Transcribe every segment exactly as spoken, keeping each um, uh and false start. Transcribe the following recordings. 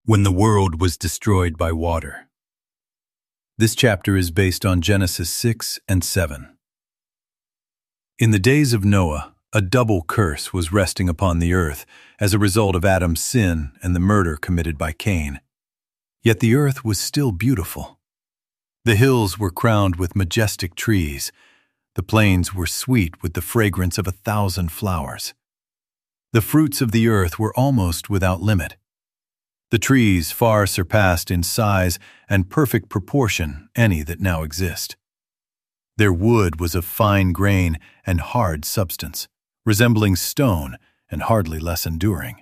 when the world was destroyed by water. This chapter is based on Genesis six and seven. In the days of Noah, a double curse was resting upon the earth as a result of Adam's sin and the murder committed by Cain. Yet the earth was still beautiful. The hills were crowned with majestic trees. The plains were sweet with the fragrance of a thousand flowers. The fruits of the earth were almost without limit. The trees far surpassed in size and perfect proportion any that now exist. Their wood was of fine grain and hard substance, resembling stone and hardly less enduring.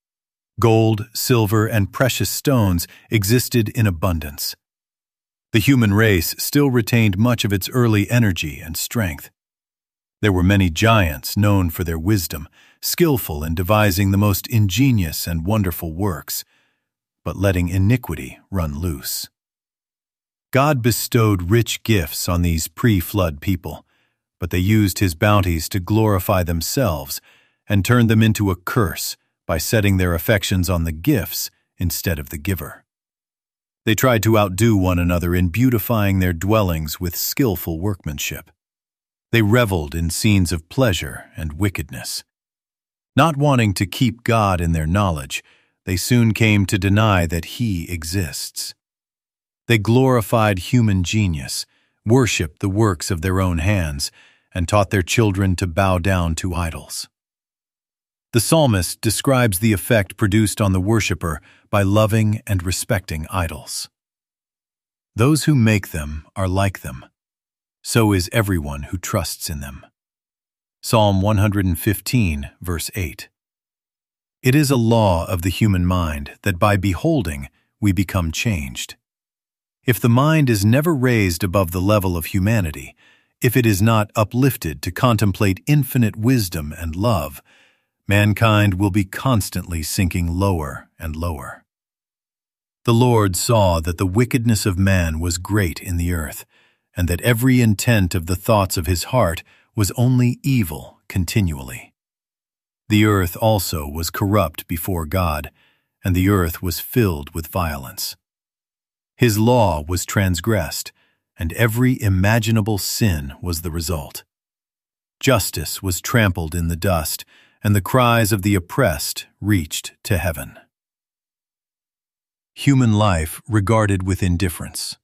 Gold, silver, and precious stones existed in abundance. The human race still retained much of its early energy and strength. There were many giants known for their wisdom, skillful in devising the most ingenious and wonderful works, but letting iniquity run loose. God bestowed rich gifts on these pre-flood people, but they used his bounties to glorify themselves and turned them into a curse by setting their affections on the gifts instead of the giver. They tried to outdo one another in beautifying their dwellings with skillful workmanship. They reveled in scenes of pleasure and wickedness. Not wanting to keep God in their knowledge, they soon came to deny that he exists. They glorified human genius, worshipped the works of their own hands, and taught their children to bow down to idols. The psalmist describes the effect produced on the worshiper by loving and respecting idols. Those who make them are like them. So is everyone who trusts in them. Psalm one hundred fifteen, verse eight. It is a law of the human mind that by beholding we become changed. If the mind is never raised above the level of humanity, if it is not uplifted to contemplate infinite wisdom and love, mankind will be constantly sinking lower and lower. The Lord saw that the wickedness of man was great in the earth, and that every intent of the thoughts of his heart was only evil continually. The earth also was corrupt before God, and the earth was filled with violence. His law was transgressed, and every imaginable sin was the result. Justice was trampled in the dust, and the cries of the oppressed reached to heaven. Human life regarded with indifference.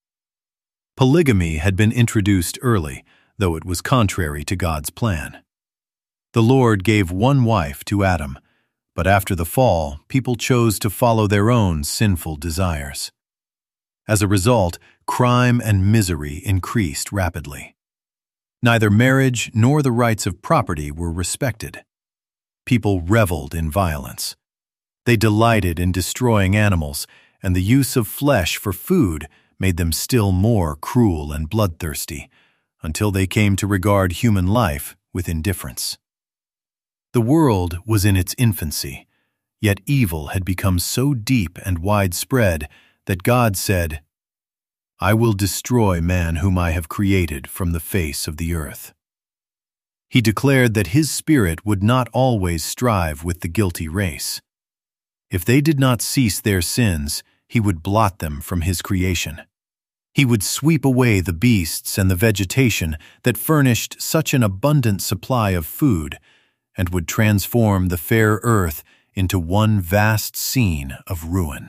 Polygamy had been introduced early, though it was contrary to God's plan. The Lord gave one wife to Adam, but after the fall, people chose to follow their own sinful desires. As a result, crime and misery increased rapidly. Neither marriage nor the rights of property were respected. People reveled in violence. They delighted in destroying animals, and the use of flesh for food made them still more cruel and bloodthirsty, until they came to regard human life with indifference. The world was in its infancy, yet evil had become so deep and widespread that God said, "I will destroy man whom I have created from the face of the earth." He declared that his spirit would not always strive with the guilty race. If they did not cease their sins, he would blot them from his creation. He would sweep away the beasts and the vegetation that furnished such an abundant supply of food, and would transform the fair earth into one vast scene of ruin.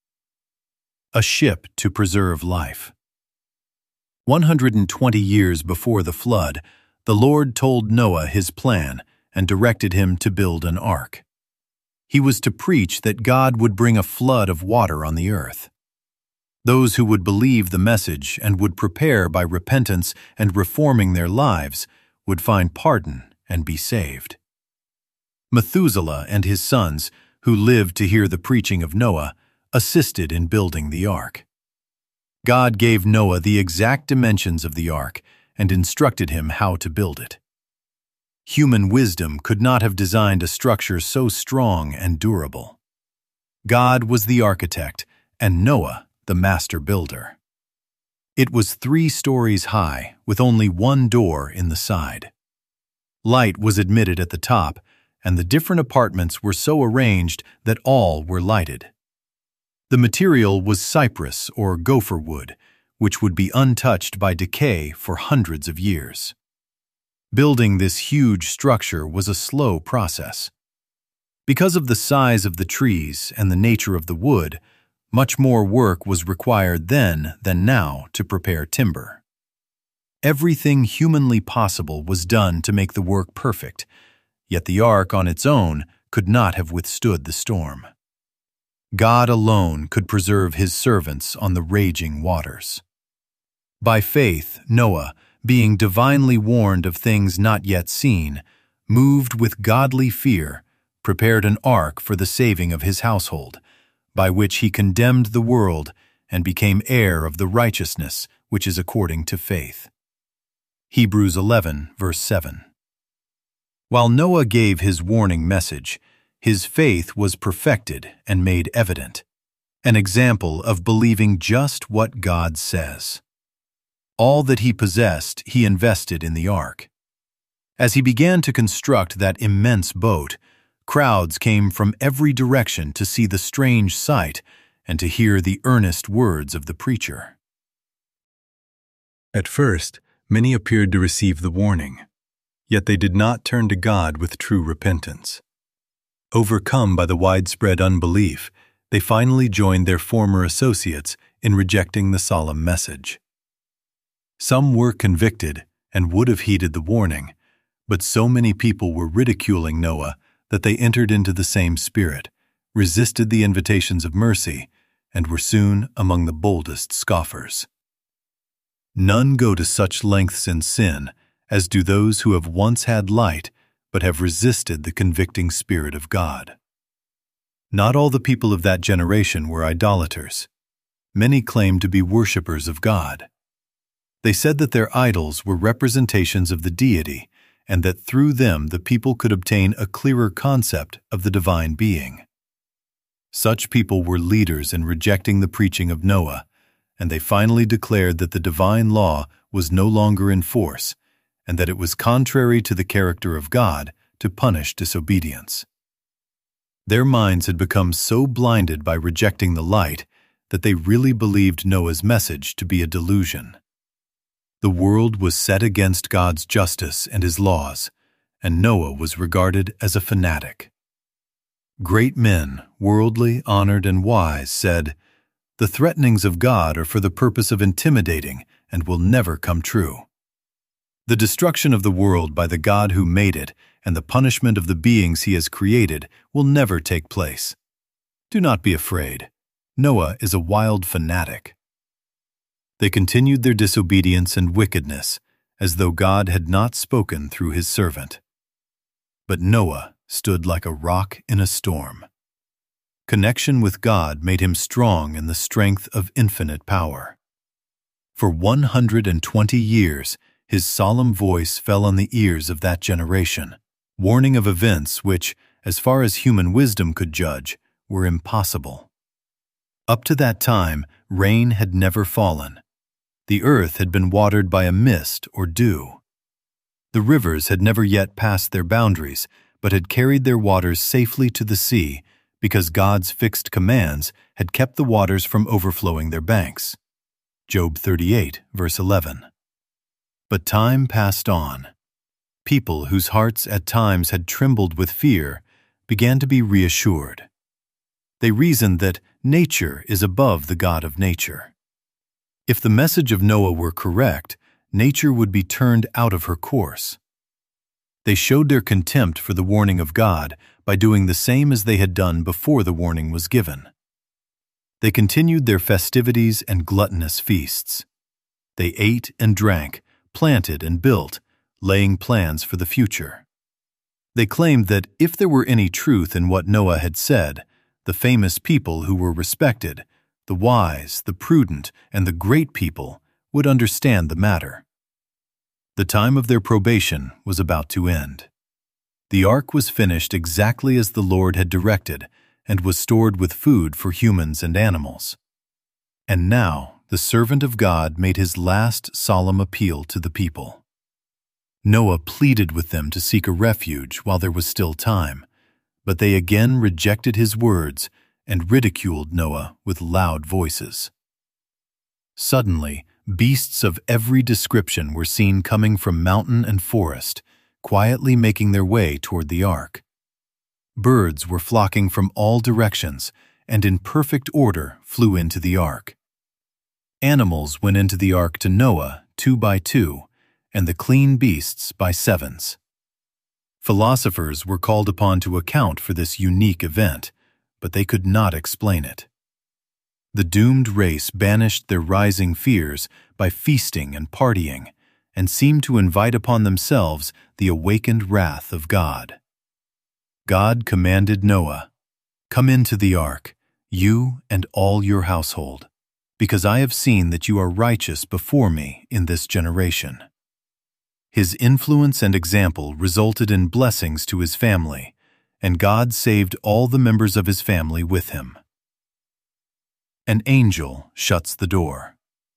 A ship to preserve life. one hundred twenty years before the flood, the Lord told Noah his plan and directed him to build an ark. He was to preach that God would bring a flood of water on the earth. Those who would believe the message and would prepare by repentance and reforming their lives would find pardon and be saved. Methuselah and his sons, who lived to hear the preaching of Noah, assisted in building the ark. God gave Noah the exact dimensions of the ark and instructed him how to build it. Human wisdom could not have designed a structure so strong and durable. God was the architect, and Noah the master builder. It was three stories high, with only one door in the side. Light was admitted at the top, and the different apartments were so arranged that all were lighted. The material was cypress or gopher wood, which would be untouched by decay for hundreds of years. Building this huge structure was a slow process. Because of the size of the trees and the nature of the wood, much more work was required then than now to prepare timber. Everything humanly possible was done to make the work perfect, yet the ark on its own could not have withstood the storm. God alone could preserve his servants on the raging waters. By faith, Noah, being divinely warned of things not yet seen, moved with godly fear, prepared an ark for the saving of his household, by which he condemned the world and became heir of the righteousness which is according to faith. Hebrews eleven, verse seven. While Noah gave his warning message, his faith was perfected and made evident, an example of believing just what God says. All that he possessed he invested in the ark. As he began to construct that immense boat, crowds came from every direction to see the strange sight and to hear the earnest words of the preacher. At first, many appeared to receive the warning, yet they did not turn to God with true repentance. Overcome by the widespread unbelief, they finally joined their former associates in rejecting the solemn message. Some were convicted and would have heeded the warning, but so many people were ridiculing Noah that they entered into the same spirit, resisted the invitations of mercy, and were soon among the boldest scoffers. None go to such lengths in sin as do those who have once had light but have resisted the convicting Spirit of God. Not all the people of that generation were idolaters. Many claimed to be worshippers of God. They said that their idols were representations of the deity and that through them the people could obtain a clearer concept of the divine being. Such people were leaders in rejecting the preaching of Noah, and they finally declared that the divine law was no longer in force and that it was contrary to the character of God to punish disobedience. Their minds had become so blinded by rejecting the light that they really believed Noah's message to be a delusion. The world was set against God's justice and his laws, and Noah was regarded as a fanatic. Great men, worldly, honored, and wise, said, "The threatenings of God are for the purpose of intimidating and will never come true. The destruction of the world by the God who made it and the punishment of the beings he has created will never take place. Do not be afraid. Noah is a wild fanatic." They continued their disobedience and wickedness as though God had not spoken through his servant. But Noah stood like a rock in a storm. Connection with God made him strong in the strength of infinite power. For one hundred and twenty years, his solemn voice fell on the ears of that generation, warning of events which, as far as human wisdom could judge, were impossible. Up to that time, rain had never fallen. The earth had been watered by a mist or dew. The rivers had never yet passed their boundaries, but had carried their waters safely to the sea because God's fixed commands had kept the waters from overflowing their banks. Job thirty-eight, verse eleven. But time passed on. People whose hearts at times had trembled with fear began to be reassured. They reasoned that nature is above the God of nature. If the message of Noah were correct, nature would be turned out of her course. They showed their contempt for the warning of God by doing the same as they had done before the warning was given. They continued their festivities and gluttonous feasts. They ate and drank, planted and built, laying plans for the future. They claimed that if there were any truth in what Noah had said, the famous people who were respected, the wise, the prudent, and the great people would understand the matter. The time of their probation was about to end. The ark was finished exactly as the Lord had directed and was stored with food for humans and animals. And now the servant of God made his last solemn appeal to the people. Noah pleaded with them to seek a refuge while there was still time, but they again rejected his words and ridiculed Noah with loud voices. Suddenly, beasts of every description were seen coming from mountain and forest, quietly making their way toward the ark. Birds were flocking from all directions and in perfect order flew into the ark. Animals went into the ark to Noah two by two, and the clean beasts by sevens. Philosophers were called upon to account for this unique event, but they could not explain it. The doomed race banished their rising fears by feasting and partying, and seemed to invite upon themselves the awakened wrath of God. God commanded Noah, "Come into the ark, you and all your household, because I have seen that you are righteous before me in this generation." His influence and example resulted in blessings to his family, and God saved all the members of his family with him. An angel shuts the door.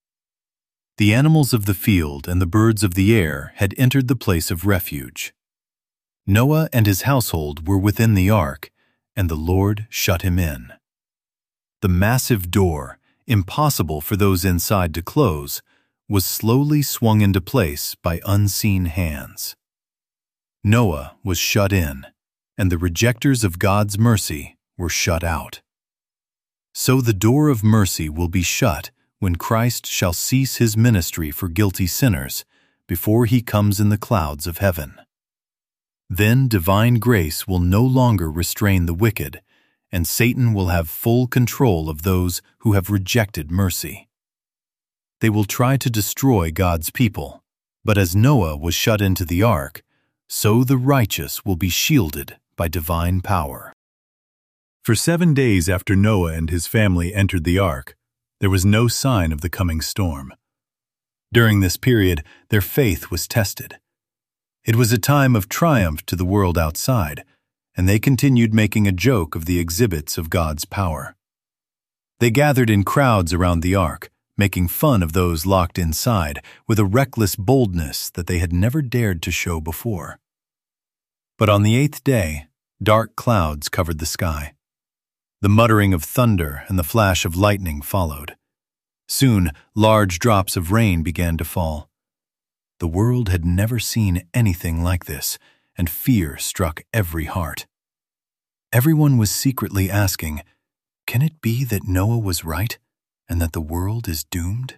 The animals of the field and the birds of the air had entered the place of refuge. Noah and his household were within the ark, and the Lord shut him in. The massive door, impossible for those inside to close, was slowly swung into place by unseen hands. Noah was shut in, and the rejectors of God's mercy were shut out. So the door of mercy will be shut when Christ shall cease his ministry for guilty sinners before he comes in the clouds of heaven. Then divine grace will no longer restrain the wicked, and Satan will have full control of those who have rejected mercy. They will try to destroy God's people, but as Noah was shut into the ark, so the righteous will be shielded by divine power. For seven days after Noah and his family entered the ark, there was no sign of the coming storm. During this period, their faith was tested. It was a time of triumph to the world outside, and they continued making a joke of the exhibits of God's power. They gathered in crowds around the ark, making fun of those locked inside with a reckless boldness that they had never dared to show before. But on the eighth day, dark clouds covered the sky. The muttering of thunder and the flash of lightning followed. Soon, large drops of rain began to fall. The world had never seen anything like this, and fear struck every heart. Everyone was secretly asking, "Can it be that Noah was right, and that the world is doomed?"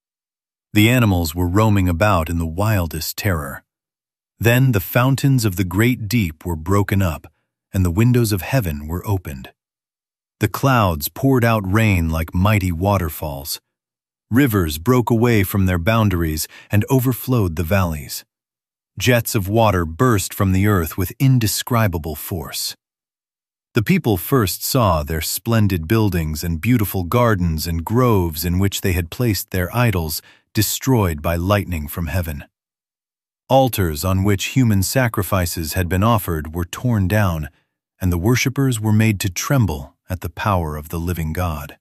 The animals were roaming about in the wildest terror. Then the fountains of the great deep were broken up, and the windows of heaven were opened. The clouds poured out rain like mighty waterfalls. Rivers broke away from their boundaries and overflowed the valleys. Jets of water burst from the earth with indescribable force. The people first saw their splendid buildings and beautiful gardens and groves in which they had placed their idols destroyed by lightning from heaven. Altars on which human sacrifices had been offered were torn down, and the worshippers were made to tremble at the power of the living God.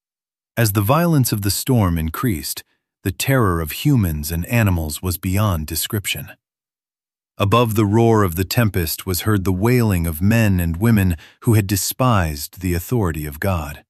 As the violence of the storm increased, the terror of humans and animals was beyond description. Above the roar of the tempest was heard the wailing of men and women who had despised the authority of God.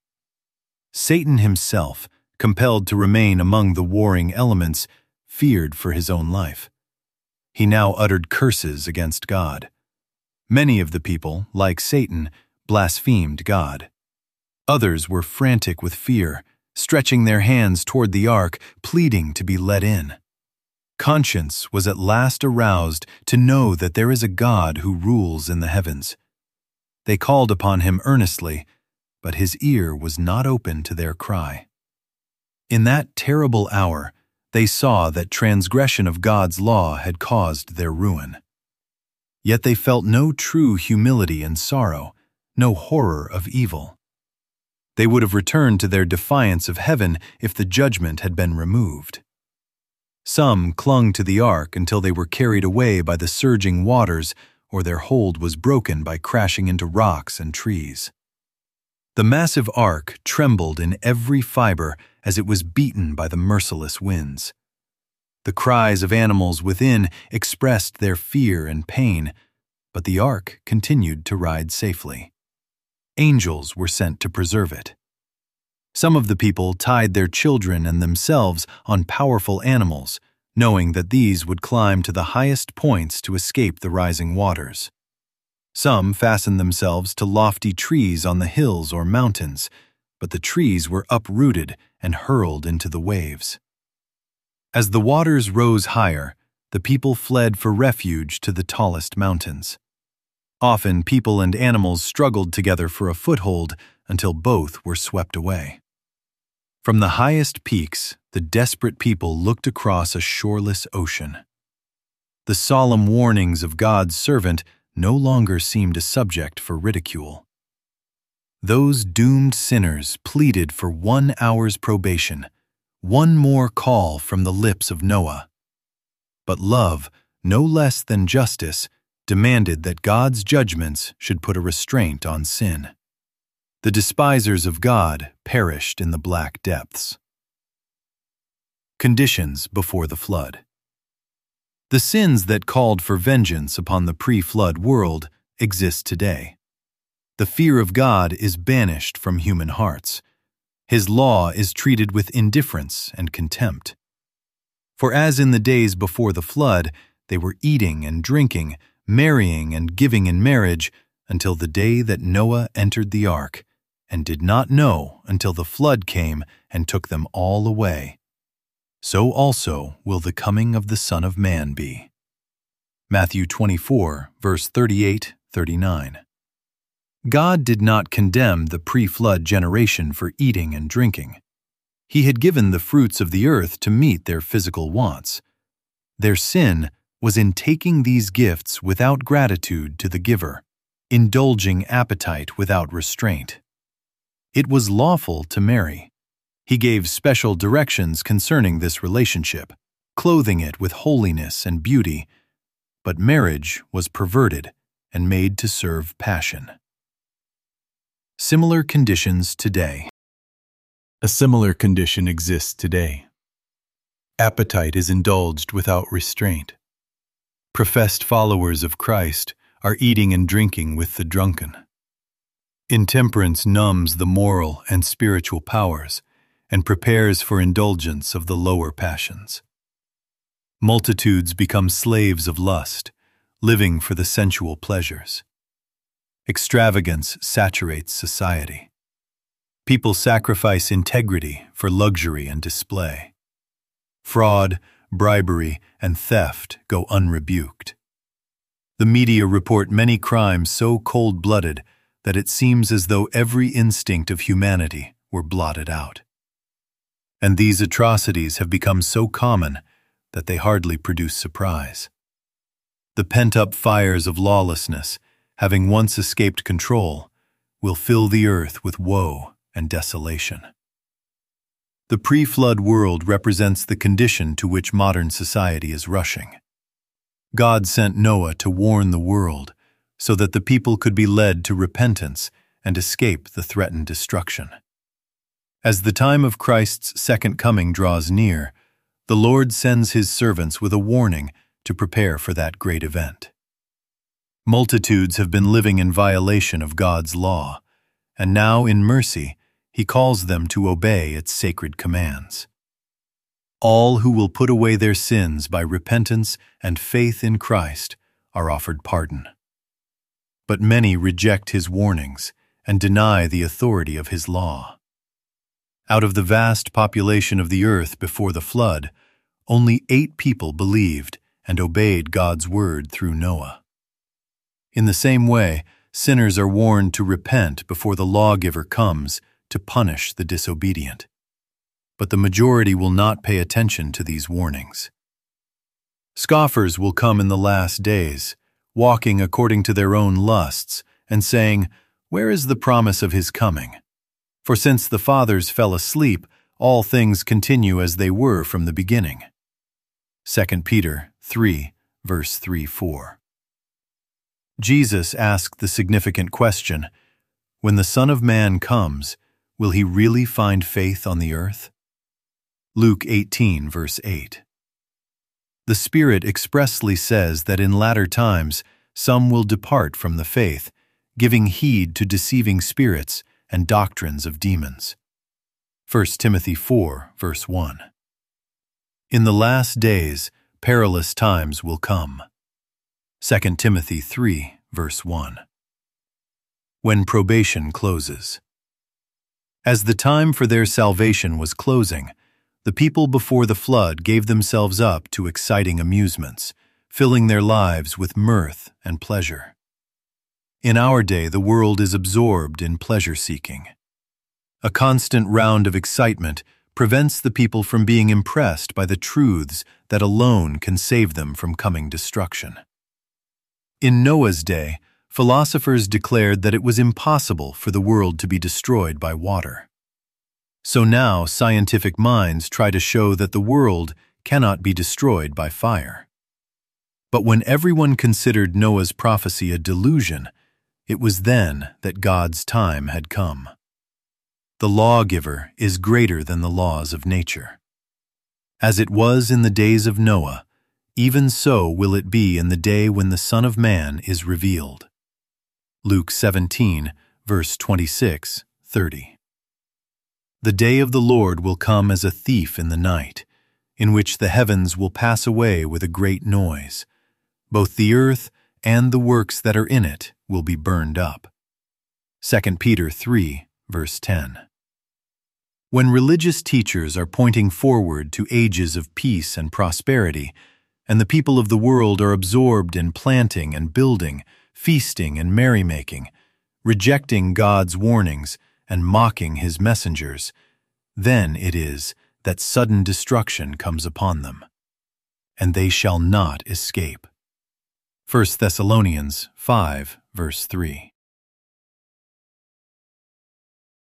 Satan himself, compelled to remain among the warring elements, feared for his own life. He now uttered curses against God. Many of the people, like Satan, blasphemed God. Others were frantic with fear, stretching their hands toward the ark, pleading to be let in. Conscience was at last aroused to know that there is a God who rules in the heavens. They called upon him earnestly, but his ear was not open to their cry. In that terrible hour, they saw that transgression of God's law had caused their ruin. Yet they felt no true humility and sorrow, no horror of evil. They would have returned to their defiance of heaven if the judgment had been removed. Some clung to the ark until they were carried away by the surging waters, or their hold was broken by crashing into rocks and trees. The massive ark trembled in every fiber as it was beaten by the merciless winds. The cries of animals within expressed their fear and pain, but the ark continued to ride safely. angels were sent to preserve it. Some of the people tied their children and themselves on powerful animals, knowing that these would climb to the highest points to escape the rising waters. Some fastened themselves to lofty trees on the hills or mountains, but the trees were uprooted and hurled into the waves. As the waters rose higher, the people fled for refuge to the tallest mountains. Often people and animals struggled together for a foothold until both were swept away. From the highest peaks, the desperate people looked across a shoreless ocean. The solemn warnings of God's servant no longer seemed a subject for ridicule. Those doomed sinners pleaded for one hour's probation, one more call from the lips of Noah. But love, no less than justice, demanded that God's judgments should put a restraint on sin. The despisers of God perished in the black depths. Conditions before the flood. The sins that called for vengeance upon the pre-flood world exist today. The fear of God is banished from human hearts. His law is treated with indifference and contempt. For as in the days before the flood, they were eating and drinking, marrying and giving in marriage, until the day that Noah entered the ark, and did not know until the flood came and took them all away. So also will the coming of the Son of Man be. Matthew twenty-four, verse thirty-eight to thirty-nine. God did not condemn the pre-flood generation for eating and drinking. He had given the fruits of the earth to meet their physical wants. Their sin was in taking these gifts without gratitude to the giver, indulging appetite without restraint. It was lawful to marry. He gave special directions concerning this relationship, clothing it with holiness and beauty, but marriage was perverted and made to serve passion. Similar conditions today. A similar condition exists today. Appetite is indulged without restraint. Professed followers of Christ are eating and drinking with the drunken. Intemperance numbs the moral and spiritual powers and prepares for indulgence of the lower passions. Multitudes become slaves of lust, living for the sensual pleasures. Extravagance saturates society. People sacrifice integrity for luxury and display. Fraud, bribery, and theft go unrebuked. The media report many crimes so cold-blooded that it seems as though every instinct of humanity were blotted out. And these atrocities have become so common that they hardly produce surprise. The pent-up fires of lawlessness, having once escaped control, will fill the earth with woe and desolation. The pre-flood world represents the condition to which modern society is rushing. God sent Noah to warn the world so that the people could be led to repentance and escape the threatened destruction. As the time of Christ's second coming draws near, the Lord sends his servants with a warning to prepare for that great event. Multitudes have been living in violation of God's law, and now in mercy, he calls them to obey its sacred commands. All who will put away their sins by repentance and faith in Christ are offered pardon. But many reject his warnings and deny the authority of his law. Out of the vast population of the earth before the flood, only eight people believed and obeyed God's word through Noah. In the same way, sinners are warned to repent before the lawgiver comes to punish the disobedient. But the majority will not pay attention to these warnings. Scoffers will come in the last days, walking according to their own lusts, and saying, "Where is the promise of his coming? For since the fathers fell asleep, all things continue as they were from the beginning." Second Peter three, verse three to four. Jesus asked the significant question, when the Son of Man comes, will he really find faith on the earth? Luke eighteen, verse eight. The Spirit expressly says that in latter times some will depart from the faith, giving heed to deceiving spirits and doctrines of demons. First Timothy four, verse one. In the last days, perilous times will come. Second Timothy three, verse one. When probation closes. As the time for their salvation was closing, the people before the flood gave themselves up to exciting amusements, filling their lives with mirth and pleasure. In our day, the world is absorbed in pleasure-seeking. A constant round of excitement prevents the people from being impressed by the truths that alone can save them from coming destruction. In Noah's day, philosophers declared that it was impossible for the world to be destroyed by water. So now scientific minds try to show that the world cannot be destroyed by fire. But when everyone considered Noah's prophecy a delusion, it was then that God's time had come. The lawgiver is greater than the laws of nature. As it was in the days of Noah, even so will it be in the day when the Son of Man is revealed. Luke seventeen, verse twenty-six, thirty. The day of the Lord will come as a thief in the night, in which the heavens will pass away with a great noise. Both the earth and the works that are in it will be burned up. Second Peter three, verse ten. When religious teachers are pointing forward to ages of peace and prosperity, and the people of the world are absorbed in planting and building, feasting and merrymaking, rejecting God's warnings and mocking His messengers, then it is that sudden destruction comes upon them, and they shall not escape. First Thessalonians five, verse three.